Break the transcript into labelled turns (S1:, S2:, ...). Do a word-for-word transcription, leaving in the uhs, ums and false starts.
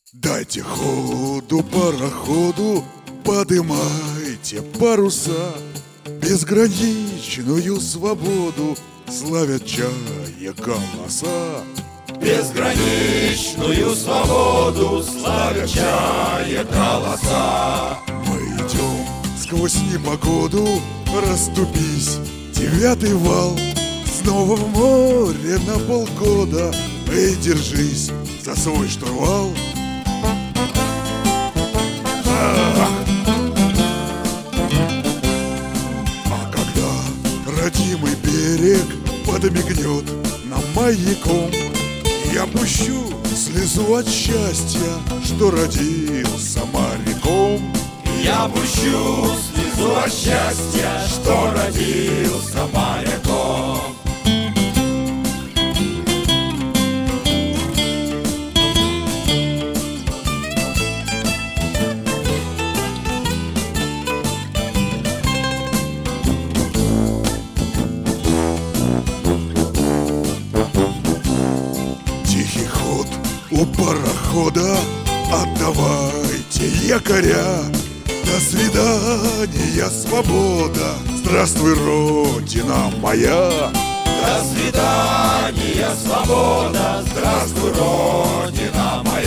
S1: Дайте ходу пароходу, подымайте паруса, безграничную свободу славят чая голоса.
S2: Безграничную свободу славят чая голоса.
S1: Мы идем сквозь непогоду, расступись, девятый вал. Снова в море на полгода, эй, держись за свой штурвал. А когда родимый берег подмигнет нам маяком, я пущу слезу от счастья, что родился моряком.
S2: Я пущу слезу от счастья, что родился моряком.
S1: Тихий ход у парохода, отдавайте якоря. До свидания, свобода, здравствуй, Родина моя.
S2: До свидания, свобода, здравствуй, Родина моя.